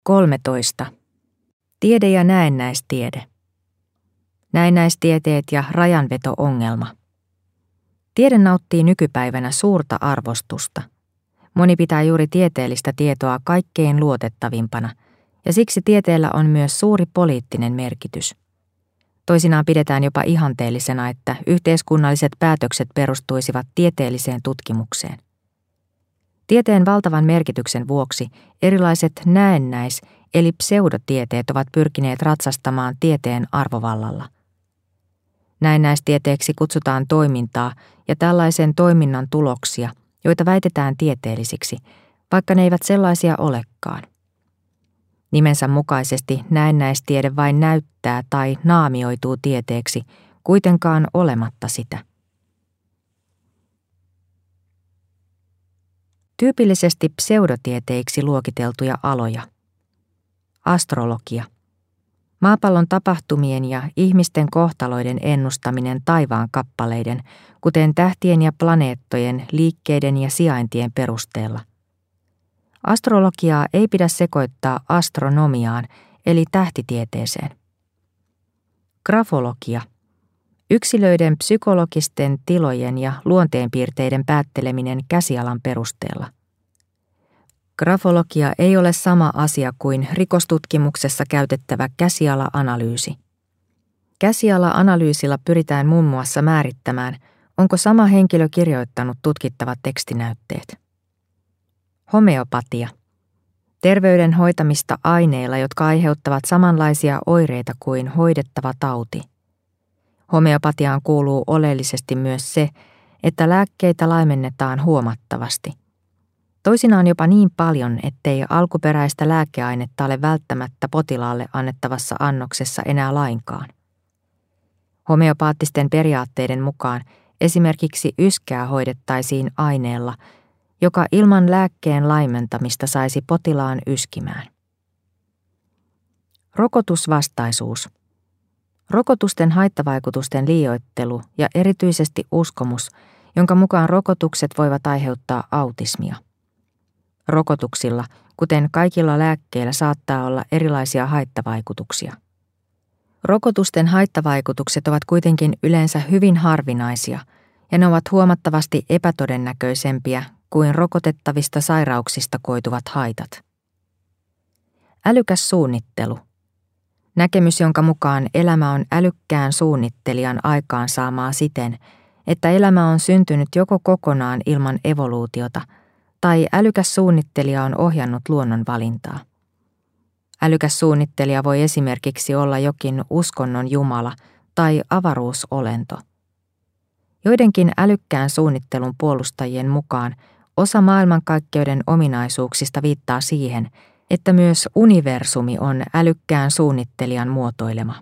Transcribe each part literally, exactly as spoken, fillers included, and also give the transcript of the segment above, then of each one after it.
kolmetoista. Tiede ja näennäistiede. Näennäistieteet ja rajanveto-ongelma. Tiede nauttii nykypäivänä suurta arvostusta. Moni pitää juuri tieteellistä tietoa kaikkein luotettavimpana, ja siksi tieteellä on myös suuri poliittinen merkitys. Toisinaan pidetään jopa ihanteellisena, että yhteiskunnalliset päätökset perustuisivat tieteelliseen tutkimukseen. Tieteen valtavan merkityksen vuoksi erilaiset näennäis- eli pseudotieteet ovat pyrkineet ratsastamaan tieteen arvovallalla. Näennäistieteeksi kutsutaan toimintaa ja tällaisen toiminnan tuloksia, joita väitetään tieteellisiksi, vaikka ne eivät sellaisia olekaan. Nimensä mukaisesti näennäistiede vain näyttää tai naamioituu tieteeksi, kuitenkaan olematta sitä. Tyypillisesti pseudotieteiksi luokiteltuja aloja. Astrologia. Maapallon tapahtumien ja ihmisten kohtaloiden ennustaminen taivaan kappaleiden, kuten tähtien ja planeettojen, liikkeiden ja sijaintien perusteella. Astrologiaa ei pidä sekoittaa astronomiaan, eli tähtitieteeseen. Grafologia. Yksilöiden psykologisten tilojen ja luonteenpiirteiden päätteleminen käsialan perusteella. Grafologia ei ole sama asia kuin rikostutkimuksessa käytettävä käsiala-analyysi. Käsiala-analyysilla pyritään muun muassa määrittämään, onko sama henkilö kirjoittanut tutkittavat tekstinäytteet. Homeopatia. Terveyden hoitamista aineilla, jotka aiheuttavat samanlaisia oireita kuin hoidettava tauti. Homeopatiaan kuuluu oleellisesti myös se, että lääkkeitä laimennetaan huomattavasti. Toisinaan jopa niin paljon, ettei alkuperäistä lääkeainetta ole välttämättä potilaalle annettavassa annoksessa enää lainkaan. Homeopaattisten periaatteiden mukaan esimerkiksi yskää hoidettaisiin aineella, joka ilman lääkkeen laimentamista saisi potilaan yskimään. Rokotusvastaisuus. Rokotusten haittavaikutusten liioittelu ja erityisesti uskomus, jonka mukaan rokotukset voivat aiheuttaa autismia. Rokotuksilla, kuten kaikilla lääkkeillä, saattaa olla erilaisia haittavaikutuksia. Rokotusten haittavaikutukset ovat kuitenkin yleensä hyvin harvinaisia, ja ne ovat huomattavasti epätodennäköisempiä kuin rokotettavista sairauksista koituvat haitat. Älykäs suunnittelu. Näkemys, jonka mukaan elämä on älykkään suunnittelijan aikaansaamaa siten, että elämä on syntynyt joko kokonaan ilman evoluutiota, tai älykäs suunnittelija on ohjannut luonnon valintaa. Älykäs suunnittelija voi esimerkiksi olla jokin uskonnon jumala tai avaruusolento. Joidenkin älykkään suunnittelun puolustajien mukaan osa maailmankaikkeuden ominaisuuksista viittaa siihen, että myös universumi on älykkään suunnittelijan muotoilema.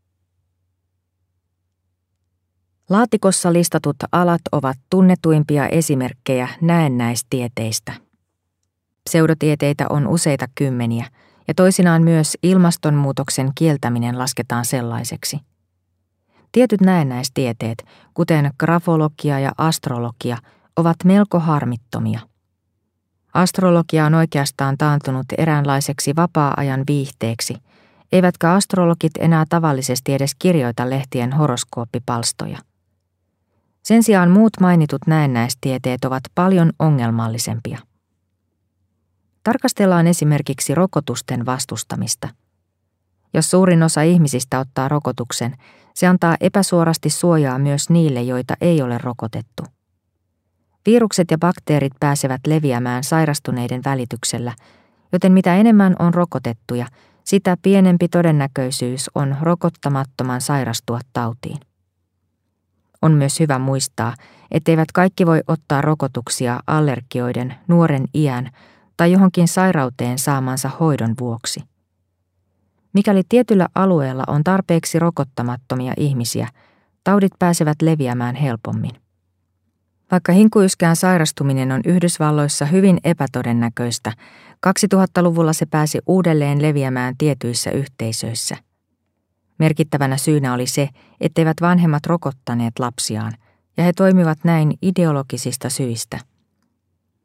Laatikossa listatut alat ovat tunnetuimpia esimerkkejä näennäistieteistä. Pseudotieteitä on useita kymmeniä, ja toisinaan myös ilmastonmuutoksen kieltäminen lasketaan sellaiseksi. Tietyt näennäistieteet, kuten grafologia ja astrologia, ovat melko harmittomia. Astrologia on oikeastaan taantunut eräänlaiseksi vapaa-ajan viihteeksi, eivätkä astrologit enää tavallisesti edes kirjoita lehtien horoskooppipalstoja. Sen sijaan muut mainitut näennäistieteet ovat paljon ongelmallisempia. Tarkastellaan esimerkiksi rokotusten vastustamista. Jos suurin osa ihmisistä ottaa rokotuksen, se antaa epäsuorasti suojaa myös niille, joita ei ole rokotettu. Virukset ja bakteerit pääsevät leviämään sairastuneiden välityksellä, joten mitä enemmän on rokotettuja, sitä pienempi todennäköisyys on rokottamattoman sairastua tautiin. On myös hyvä muistaa, etteivät kaikki voi ottaa rokotuksia allergioiden, nuoren iän tai johonkin sairauteen saamansa hoidon vuoksi. Mikäli tietyllä alueella on tarpeeksi rokottamattomia ihmisiä, taudit pääsevät leviämään helpommin. Vaikka hinkuyskään sairastuminen on Yhdysvalloissa hyvin epätodennäköistä, kaksituhattaluvulla se pääsi uudelleen leviämään tietyissä yhteisöissä. Merkittävänä syynä oli se, etteivät vanhemmat rokottaneet lapsiaan, ja he toimivat näin ideologisista syistä.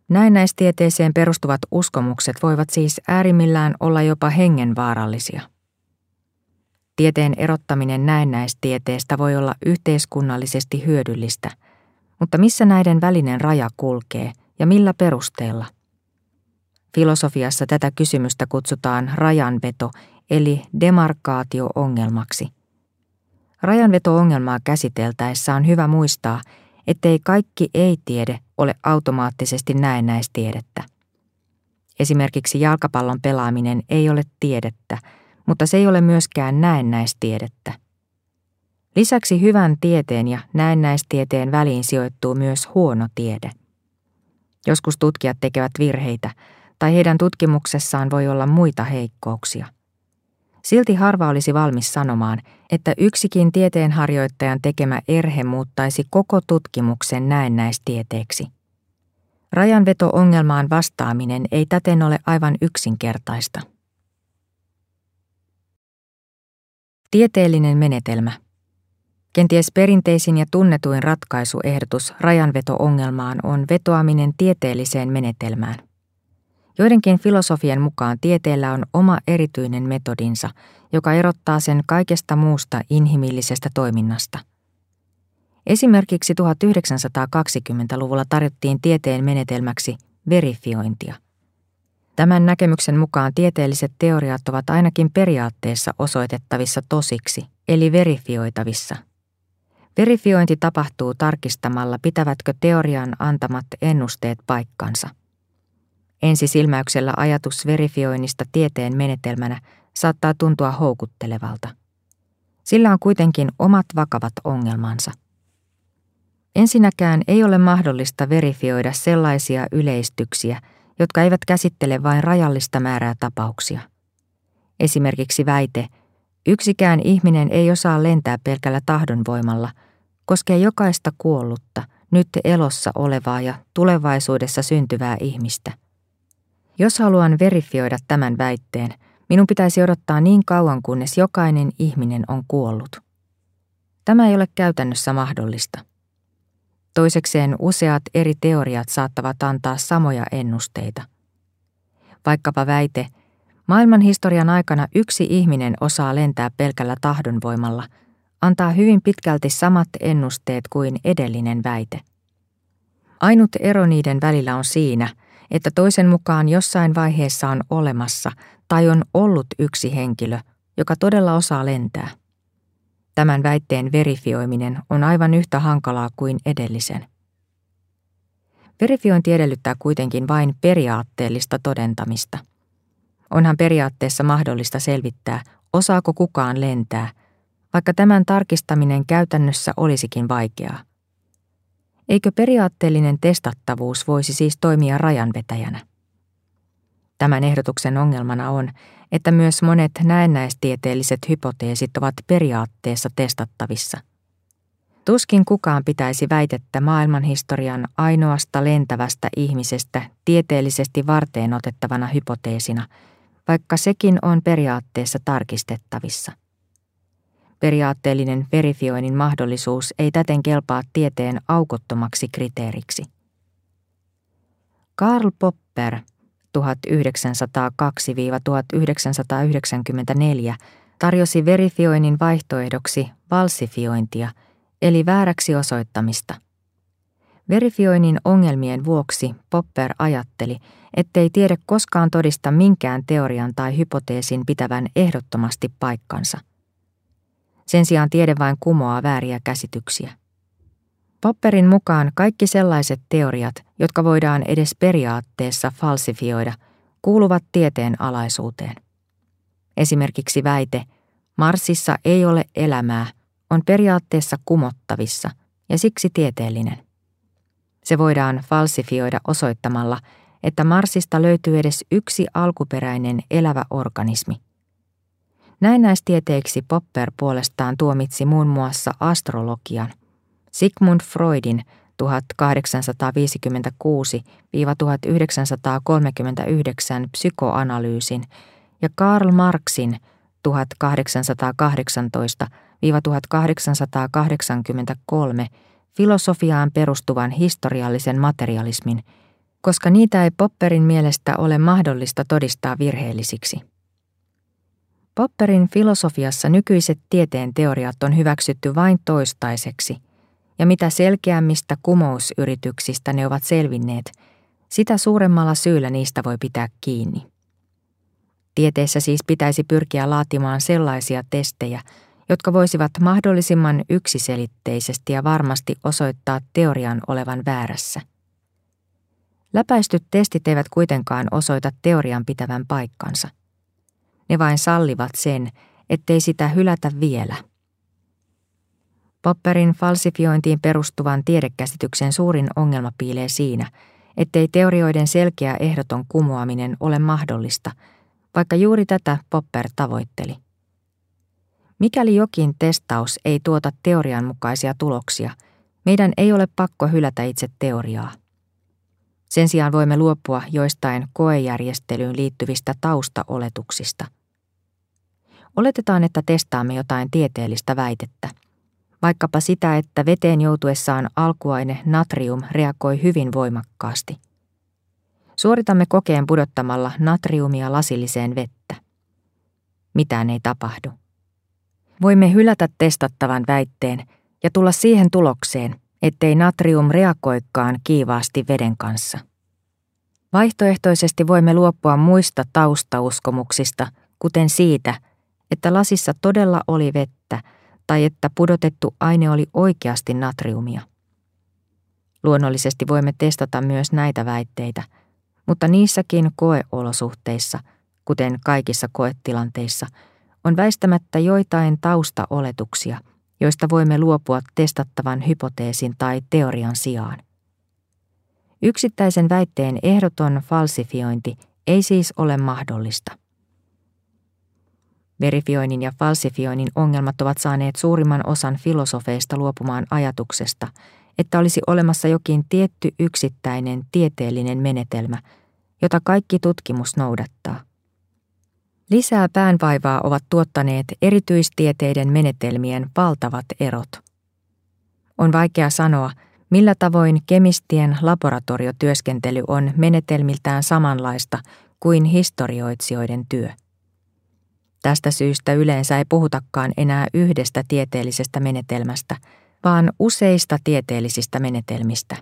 Näennäistieteeseen perustuvat uskomukset voivat siis äärimmillään olla jopa hengenvaarallisia. Tieteen erottaminen näennäistieteestä voi olla yhteiskunnallisesti hyödyllistä, mutta missä näiden välinen raja kulkee ja millä perusteella? Filosofiassa tätä kysymystä kutsutaan rajanveto eli demarkaatio-ongelmaksi. Rajanveto-ongelmaa käsiteltäessä on hyvä muistaa, ettei kaikki ei-tiede ole automaattisesti näennäistiedettä. Esimerkiksi jalkapallon pelaaminen ei ole tiedettä, mutta se ei ole myöskään näennäistiedettä. Lisäksi hyvän tieteen ja näennäistieteen väliin sijoittuu myös huono tiede. Joskus tutkijat tekevät virheitä, tai heidän tutkimuksessaan voi olla muita heikkouksia. Silti harva olisi valmis sanomaan, että yksikin tieteenharjoittajan tekemä erhe muuttaisi koko tutkimuksen näennäistieteeksi. Rajanveto-ongelmaan vastaaminen ei täten ole aivan yksinkertaista. Tieteellinen menetelmä. Kenties perinteisin ja tunnetuin ratkaisuehdotus rajanveto-ongelmaan on vetoaminen tieteelliseen menetelmään. Joidenkin filosofien mukaan tieteellä on oma erityinen metodinsa, joka erottaa sen kaikesta muusta inhimillisestä toiminnasta. Esimerkiksi tuhatyhdeksänsataakaksikymmentäluvulla tarjottiin tieteen menetelmäksi verifiointia. Tämän näkemyksen mukaan tieteelliset teoriat ovat ainakin periaatteessa osoitettavissa tosiksi, eli verifioitavissa. Verifiointi tapahtuu tarkistamalla, pitävätkö teorian antamat ennusteet paikkansa. Ensisilmäyksellä ajatus verifioinnista tieteen menetelmänä saattaa tuntua houkuttelevalta. Sillä on kuitenkin omat vakavat ongelmansa. Ensinnäkään ei ole mahdollista verifioida sellaisia yleistyksiä, jotka eivät käsittele vain rajallista määrää tapauksia. Esimerkiksi väite, yksikään ihminen ei osaa lentää pelkällä tahdonvoimalla, koskee jokaista kuollutta, nyt elossa olevaa ja tulevaisuudessa syntyvää ihmistä. Jos haluan verifioida tämän väitteen, minun pitäisi odottaa niin kauan, kunnes jokainen ihminen on kuollut. Tämä ei ole käytännössä mahdollista. Toisekseen useat eri teoriat saattavat antaa samoja ennusteita. Vaikkapa väite, maailmanhistorian aikana yksi ihminen osaa lentää pelkällä tahdonvoimalla, antaa hyvin pitkälti samat ennusteet kuin edellinen väite. Ainut ero niiden välillä on siinä, että toisen mukaan jossain vaiheessa on olemassa tai on ollut yksi henkilö, joka todella osaa lentää. Tämän väitteen verifioiminen on aivan yhtä hankalaa kuin edellisen. Verifiointi edellyttää kuitenkin vain periaatteellista todentamista. Onhan periaatteessa mahdollista selvittää, osaako kukaan lentää, vaikka tämän tarkistaminen käytännössä olisikin vaikeaa. Eikö periaatteellinen testattavuus voisi siis toimia rajanvetäjänä? Tämän ehdotuksen ongelmana on, että myös monet näennäistieteelliset hypoteesit ovat periaatteessa testattavissa. Tuskin kukaan pitäisi väitettä maailmanhistorian ainoasta lentävästä ihmisestä tieteellisesti varteenotettavana hypoteesina, vaikka sekin on periaatteessa tarkistettavissa. Periaatteellinen verifioinnin mahdollisuus ei täten kelpaa tieteen aukottomaksi kriteeriksi. Karl Popper tuhatyhdeksänsataakaksi - tuhatyhdeksänsataayhdeksänkymmentäneljä tarjosi verifioinnin vaihtoehdoksi falsifiointia, eli vääräksi osoittamista. Verifioinnin ongelmien vuoksi Popper ajatteli, ettei tiede koskaan todista minkään teorian tai hypoteesin pitävän ehdottomasti paikkansa. Sen sijaan tiede vain kumoaa vääriä käsityksiä. Popperin mukaan kaikki sellaiset teoriat, jotka voidaan edes periaatteessa falsifioida, kuuluvat tieteen alaisuuteen. Esimerkiksi väite, Marsissa ei ole elämää, on periaatteessa kumottavissa ja siksi tieteellinen. Se voidaan falsifioida osoittamalla, että Marsista löytyy edes yksi alkuperäinen elävä organismi. Näennäistieteeksi Popper puolestaan tuomitsi muun muassa astrologian, Sigmund Freudin tuhatkahdeksansataaviisikymmentäkuusi - tuhatyhdeksänsataakolmekymmentäyhdeksän psykoanalyysin ja Karl Marxin tuhatkahdeksansataakahdeksantoista - tuhatkahdeksansataakahdeksankymmentäkolme filosofiaan perustuvan historiallisen materialismin, koska niitä ei Popperin mielestä ole mahdollista todistaa virheellisiksi. Popperin filosofiassa nykyiset tieteen teoriat on hyväksytty vain toistaiseksi, ja mitä selkeämmistä kumousyrityksistä ne ovat selvinneet, sitä suuremmalla syyllä niistä voi pitää kiinni. Tieteessä siis pitäisi pyrkiä laatimaan sellaisia testejä, jotka voisivat mahdollisimman yksiselitteisesti ja varmasti osoittaa teorian olevan väärässä. Läpäistyt testit eivät kuitenkaan osoita teorian pitävän paikkansa. Ne vain sallivat sen, ettei sitä hylätä vielä. Popperin falsifiointiin perustuvan tiedekäsityksen suurin ongelma piilee siinä, ettei teorioiden selkeä ehdoton kumoaminen ole mahdollista, vaikka juuri tätä Popper tavoitteli. Mikäli jokin testaus ei tuota teorian mukaisia tuloksia, meidän ei ole pakko hylätä itse teoriaa. Sen sijaan voimme luopua joistain koejärjestelyyn liittyvistä taustaoletuksista. Oletetaan, että testaamme jotain tieteellistä väitettä. Vaikkapa sitä, että veteen joutuessaan alkuaine natrium reagoi hyvin voimakkaasti. Suoritamme kokeen pudottamalla natriumia lasilliseen vettä. Mitään ei tapahdu. Voimme hylätä testattavan väitteen ja tulla siihen tulokseen, ettei natrium reagoikaan kiivaasti veden kanssa. Vaihtoehtoisesti voimme luopua muista taustauskomuksista, kuten siitä, että lasissa todella oli vettä tai että pudotettu aine oli oikeasti natriumia. Luonnollisesti voimme testata myös näitä väitteitä, mutta niissäkin koeolosuhteissa, kuten kaikissa koetilanteissa, on väistämättä joitain taustaoletuksia, joista voimme luopua testattavan hypoteesin tai teorian sijaan. Yksittäisen väitteen ehdoton falsifiointi ei siis ole mahdollista. Verifioinnin ja falsifioinnin ongelmat ovat saaneet suurimman osan filosofeista luopumaan ajatuksesta, että olisi olemassa jokin tietty yksittäinen tieteellinen menetelmä, jota kaikki tutkimus noudattaa. Lisää päänvaivaa ovat tuottaneet erityistieteiden menetelmien valtavat erot. On vaikea sanoa, millä tavoin kemistien laboratoriotyöskentely on menetelmiltään samanlaista kuin historioitsijoiden työ. Tästä syystä yleensä ei puhutakaan enää yhdestä tieteellisestä menetelmästä, vaan useista tieteellisistä menetelmistä.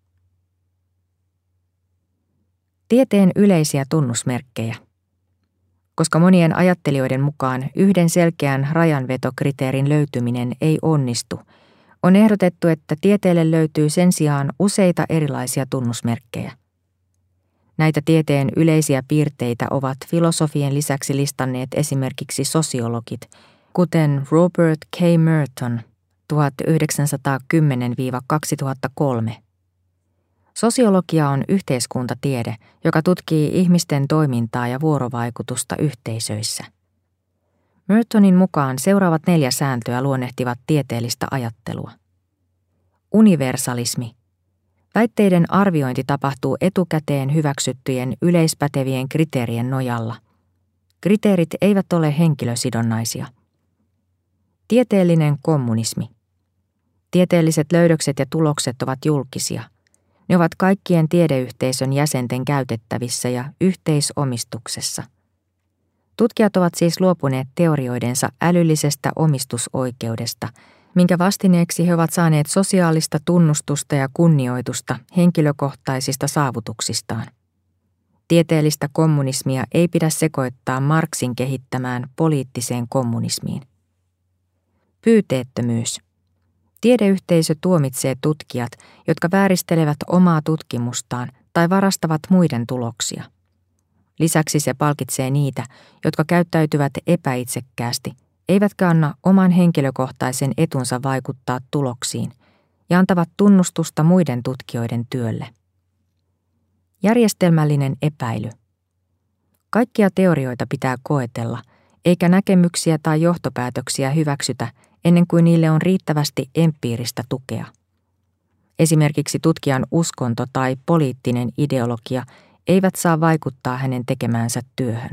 Tieteen yleisiä tunnusmerkkejä. Koska monien ajattelijoiden mukaan yhden selkeän rajanvetokriteerin löytyminen ei onnistu, on ehdotettu, että tieteelle löytyy sen sijaan useita erilaisia tunnusmerkkejä. Näitä tieteen yleisiä piirteitä ovat filosofien lisäksi listanneet esimerkiksi sosiologit, kuten Robert K. Merton tuhatyhdeksänsataakymmenen kaksituhattakolme. Sosiologia on yhteiskuntatiede, joka tutkii ihmisten toimintaa ja vuorovaikutusta yhteisöissä. Mertonin mukaan seuraavat neljä sääntöä luonnehtivat tieteellistä ajattelua. Universalismi. Väitteiden arviointi tapahtuu etukäteen hyväksyttyjen yleispätevien kriteerien nojalla. Kriteerit eivät ole henkilösidonnaisia. Tieteellinen kommunismi. Tieteelliset löydökset ja tulokset ovat julkisia. Ne ovat kaikkien tiedeyhteisön jäsenten käytettävissä ja yhteisomistuksessa. Tutkijat ovat siis luopuneet teorioidensa älyllisestä omistusoikeudesta, minkä vastineeksi he ovat saaneet sosiaalista tunnustusta ja kunnioitusta henkilökohtaisista saavutuksistaan. Tieteellistä kommunismia ei pidä sekoittaa Marxin kehittämään poliittiseen kommunismiin. Pyyteettömyys. Tiedeyhteisö tuomitsee tutkijat, jotka vääristelevät omaa tutkimustaan tai varastavat muiden tuloksia. Lisäksi se palkitsee niitä, jotka käyttäytyvät epäitsekkäästi, eivätkä anna oman henkilökohtaisen etunsa vaikuttaa tuloksiin ja antavat tunnustusta muiden tutkijoiden työlle. Järjestelmällinen epäily. Kaikkia teorioita pitää koetella, eikä näkemyksiä tai johtopäätöksiä hyväksytä ennen kuin niille on riittävästi empiiristä tukea. Esimerkiksi tutkijan uskonto tai poliittinen ideologia eivät saa vaikuttaa hänen tekemäänsä työhön.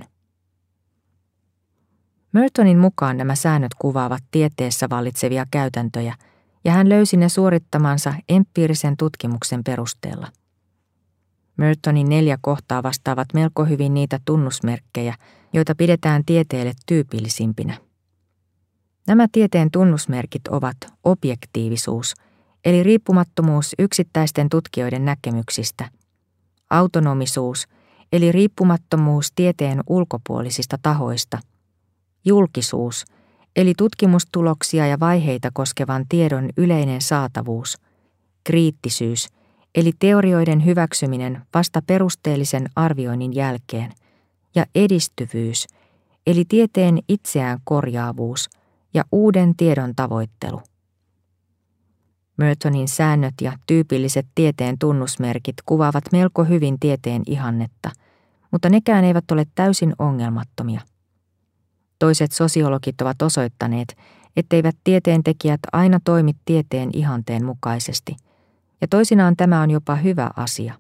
Mertonin mukaan nämä säännöt kuvaavat tieteessä vallitsevia käytäntöjä, ja hän löysi ne suorittamansa empiirisen tutkimuksen perusteella. Mertonin neljä kohtaa vastaavat melko hyvin niitä tunnusmerkkejä, joita pidetään tieteelle tyypillisimpinä. Nämä tieteen tunnusmerkit ovat objektiivisuus, eli riippumattomuus yksittäisten tutkijoiden näkemyksistä, autonomisuus, eli riippumattomuus tieteen ulkopuolisista tahoista, julkisuus, eli tutkimustuloksia ja vaiheita koskevan tiedon yleinen saatavuus, kriittisyys, eli teorioiden hyväksyminen vasta perusteellisen arvioinnin jälkeen, ja edistyvyys, eli tieteen itseään korjaavuus ja uuden tiedon tavoittelu. Mertonin säännöt ja tyypilliset tieteen tunnusmerkit kuvaavat melko hyvin tieteen ihannetta, mutta nekään eivät ole täysin ongelmattomia. Toiset sosiologit ovat osoittaneet, etteivät tieteentekijät aina toimi tieteen ihanteen mukaisesti, ja toisinaan tämä on jopa hyvä asia.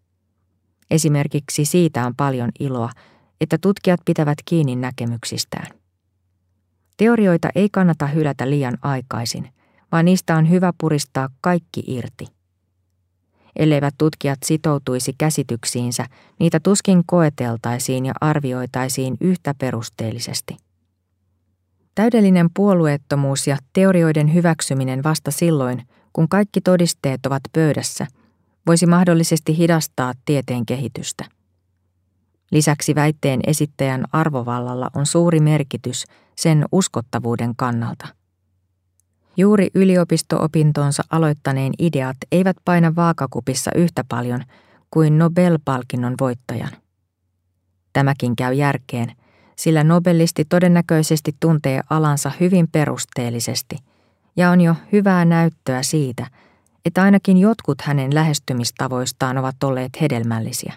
Esimerkiksi siitä on paljon iloa, että tutkijat pitävät kiinni näkemyksistään. Teorioita ei kannata hylätä liian aikaisin, vaan niistä on hyvä puristaa kaikki irti. Elleivät tutkijat sitoutuisi käsityksiinsä, niitä tuskin koeteltaisiin ja arvioitaisiin yhtä perusteellisesti. Täydellinen puolueettomuus ja teorioiden hyväksyminen vasta silloin, kun kaikki todisteet ovat pöydässä, voisi mahdollisesti hidastaa tieteen kehitystä. Lisäksi väitteen esittäjän arvovallalla on suuri merkitys sen uskottavuuden kannalta. Juuri yliopisto-opintonsa aloittaneen ideat eivät paina vaakakupissa yhtä paljon kuin Nobel-palkinnon voittajan. Tämäkin käy järkeen, sillä nobelisti todennäköisesti tuntee alansa hyvin perusteellisesti ja on jo hyvää näyttöä siitä, että ainakin jotkut hänen lähestymistavoistaan ovat olleet hedelmällisiä.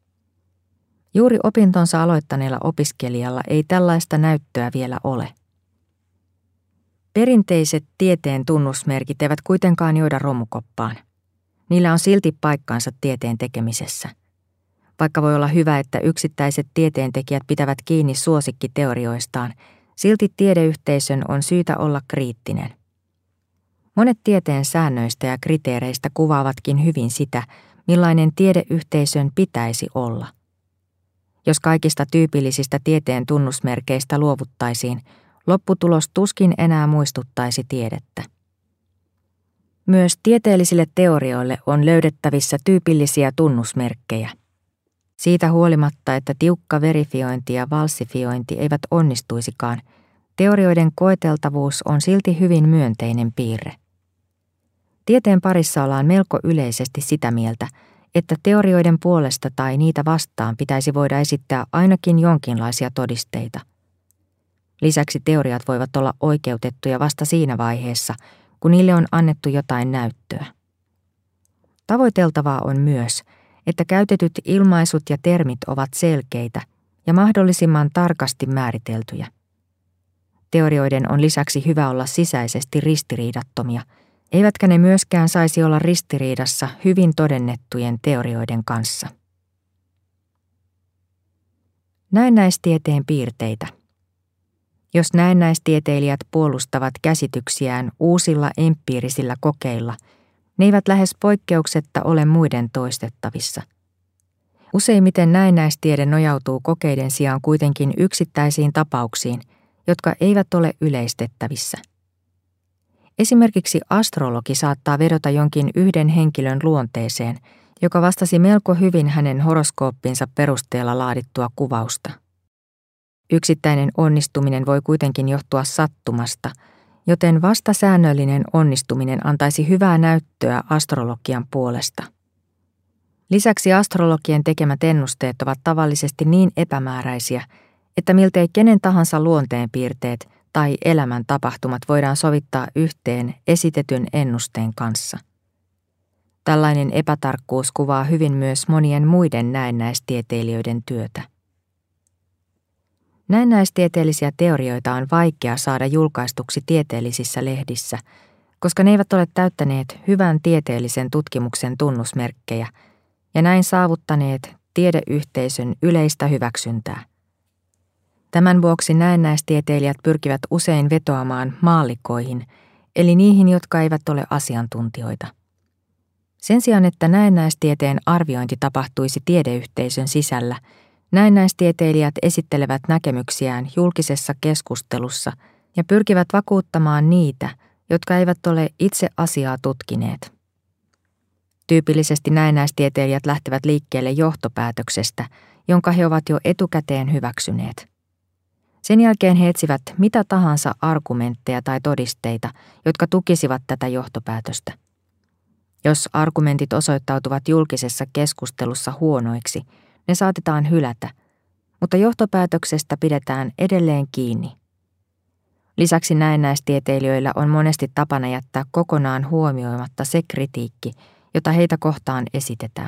Juuri opintonsa aloittaneella opiskelijalla ei tällaista näyttöä vielä ole. Perinteiset tieteen tunnusmerkit eivät kuitenkaan joida romukoppaan. Niillä on silti paikkansa tieteen tekemisessä. Vaikka voi olla hyvä, että yksittäiset tieteentekijät pitävät kiinni suosikkiteorioistaan, silti tiedeyhteisön on syytä olla kriittinen. Monet tieteen säännöistä ja kriteereistä kuvaavatkin hyvin sitä, millainen tiedeyhteisön pitäisi olla. Jos kaikista tyypillisistä tieteen tunnusmerkeistä luovuttaisiin, lopputulos tuskin enää muistuttaisi tiedettä. Myös tieteellisille teorioille on löydettävissä tyypillisiä tunnusmerkkejä. Siitä huolimatta, että tiukka verifiointi ja falsifiointi eivät onnistuisikaan, teorioiden koeteltavuus on silti hyvin myönteinen piirre. Tieteen parissa ollaan melko yleisesti sitä mieltä, että teorioiden puolesta tai niitä vastaan pitäisi voida esittää ainakin jonkinlaisia todisteita. Lisäksi teoriat voivat olla oikeutettuja vasta siinä vaiheessa, kun niille on annettu jotain näyttöä. Tavoiteltavaa on myös, että käytetyt ilmaisut ja termit ovat selkeitä ja mahdollisimman tarkasti määriteltyjä. Teorioiden on lisäksi hyvä olla sisäisesti ristiriidattomia, eivätkä ne myöskään saisi olla ristiriidassa hyvin todennettujen teorioiden kanssa. Näennäistieteen piirteitä. Jos näennäistieteilijät puolustavat käsityksiään uusilla empiirisillä kokeilla, ne eivät lähes poikkeuksetta ole muiden toistettavissa. Useimmiten näennäistiede nojautuu kokeiden sijaan kuitenkin yksittäisiin tapauksiin, jotka eivät ole yleistettävissä. Esimerkiksi astrologi saattaa vedota jonkin yhden henkilön luonteeseen, joka vastasi melko hyvin hänen horoskooppinsa perusteella laadittua kuvausta. Yksittäinen onnistuminen voi kuitenkin johtua sattumasta, joten vasta säännöllinen onnistuminen antaisi hyvää näyttöä astrologian puolesta. Lisäksi astrologien tekemät ennusteet ovat tavallisesti niin epämääräisiä, että miltei kenen tahansa luonteenpiirteet tai elämän tapahtumat voidaan sovittaa yhteen esitetyn ennusteen kanssa. Tällainen epätarkkuus kuvaa hyvin myös monien muiden näennäistieteilijöiden työtä. Näennäistieteellisiä teorioita on vaikea saada julkaistuksi tieteellisissä lehdissä, koska ne eivät ole täyttäneet hyvän tieteellisen tutkimuksen tunnusmerkkejä ja näin saavuttaneet tiedeyhteisön yleistä hyväksyntää. Tämän vuoksi näennäistieteilijät pyrkivät usein vetoamaan maallikkoihin, eli niihin, jotka eivät ole asiantuntijoita. Sen sijaan, että näennäistieteen arviointi tapahtuisi tiedeyhteisön sisällä, näennäistieteilijät esittelevät näkemyksiään julkisessa keskustelussa ja pyrkivät vakuuttamaan niitä, jotka eivät ole itse asiaa tutkineet. Tyypillisesti näennäistieteilijät lähtevät liikkeelle johtopäätöksestä, jonka he ovat jo etukäteen hyväksyneet. Sen jälkeen he etsivät mitä tahansa argumentteja tai todisteita, jotka tukisivat tätä johtopäätöstä. Jos argumentit osoittautuvat julkisessa keskustelussa huonoiksi, ne saatetaan hylätä, mutta johtopäätöksestä pidetään edelleen kiinni. Lisäksi näennäistieteilijöillä on monesti tapana jättää kokonaan huomioimatta se kritiikki, jota heitä kohtaan esitetään.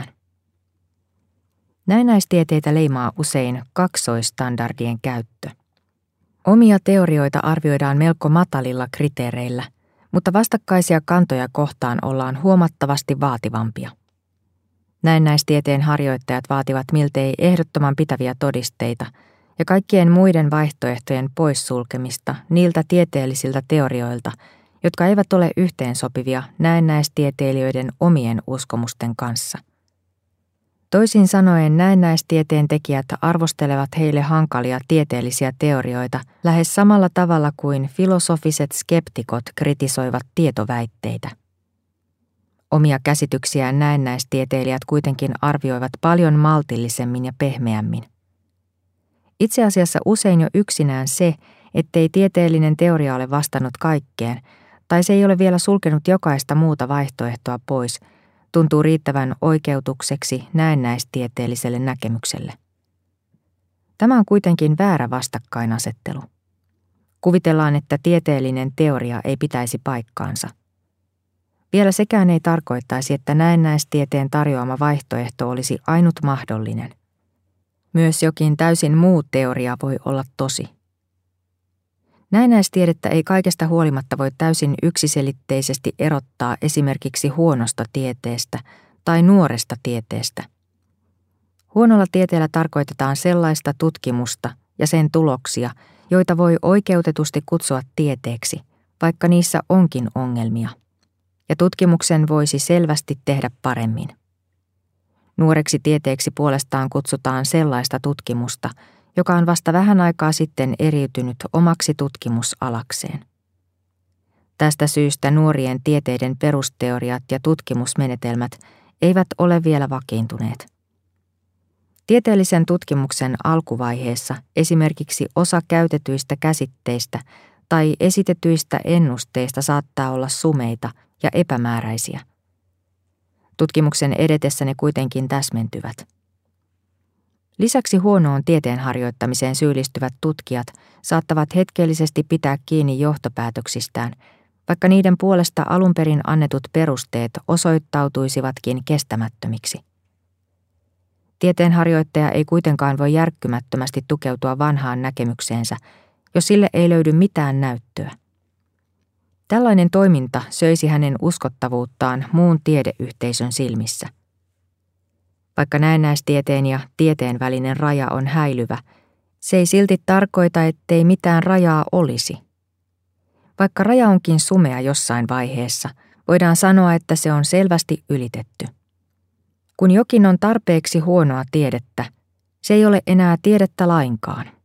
Näennäistieteitä leimaa usein kaksoisstandardien käyttö. Omia teorioita arvioidaan melko matalilla kriteereillä, mutta vastakkaisia kantoja kohtaan ollaan huomattavasti vaativampia. Näennäistieteen harjoittajat vaativat miltei ehdottoman pitäviä todisteita ja kaikkien muiden vaihtoehtojen poissulkemista niiltä tieteellisiltä teorioilta, jotka eivät ole yhteensopivia näennäistieteilijöiden omien uskomusten kanssa. Toisin sanoen näennäistieteen tekijät arvostelevat heille hankalia tieteellisiä teorioita lähes samalla tavalla kuin filosofiset skeptikot kritisoivat tietoväitteitä. Omia käsityksiään näennäistieteilijät kuitenkin arvioivat paljon maltillisemmin ja pehmeämmin. Itse asiassa usein jo yksinään se, ettei tieteellinen teoria ole vastannut kaikkeen, tai se ei ole vielä sulkenut jokaista muuta vaihtoehtoa pois, tuntuu riittävän oikeutukseksi näennäistieteelliselle näkemykselle. Tämä on kuitenkin väärä vastakkainasettelu. Kuvitellaan, että tieteellinen teoria ei pitäisi paikkaansa. Vielä sekään ei tarkoittaisi, että näennäistieteen tarjoama vaihtoehto olisi ainut mahdollinen. Myös jokin täysin muu teoria voi olla tosi. Näennäistiedettä ei kaikesta huolimatta voi täysin yksiselitteisesti erottaa esimerkiksi huonosta tieteestä tai nuoresta tieteestä. Huonolla tieteellä tarkoitetaan sellaista tutkimusta ja sen tuloksia, joita voi oikeutetusti kutsua tieteeksi, vaikka niissä onkin ongelmia. Ja tutkimuksen voisi selvästi tehdä paremmin. Nuoreksi tieteeksi puolestaan kutsutaan sellaista tutkimusta, joka on vasta vähän aikaa sitten eriytynyt omaksi tutkimusalakseen. Tästä syystä nuorien tieteiden perusteoriat ja tutkimusmenetelmät eivät ole vielä vakiintuneet. Tieteellisen tutkimuksen alkuvaiheessa esimerkiksi osa käytetyistä käsitteistä tai esitetyistä ennusteista saattaa olla sumeita ja epämääräisiä. Tutkimuksen edetessä ne kuitenkin täsmentyvät. Lisäksi huonoon tieteen harjoittamiseen syyllistyvät tutkijat saattavat hetkellisesti pitää kiinni johtopäätöksistään, vaikka niiden puolesta alun perin annetut perusteet osoittautuisivatkin kestämättömiksi. Tieteenharjoittaja ei kuitenkaan voi järkkymättömästi tukeutua vanhaan näkemykseensä, jos sille ei löydy mitään näyttöä. Tällainen toiminta söisi hänen uskottavuuttaan muun tiedeyhteisön silmissä. Vaikka näennäistieteen ja tieteen välinen raja on häilyvä, se ei silti tarkoita, ettei mitään rajaa olisi. Vaikka raja onkin sumea jossain vaiheessa, voidaan sanoa, että se on selvästi ylitetty. Kun jokin on tarpeeksi huonoa tiedettä, se ei ole enää tiedettä lainkaan.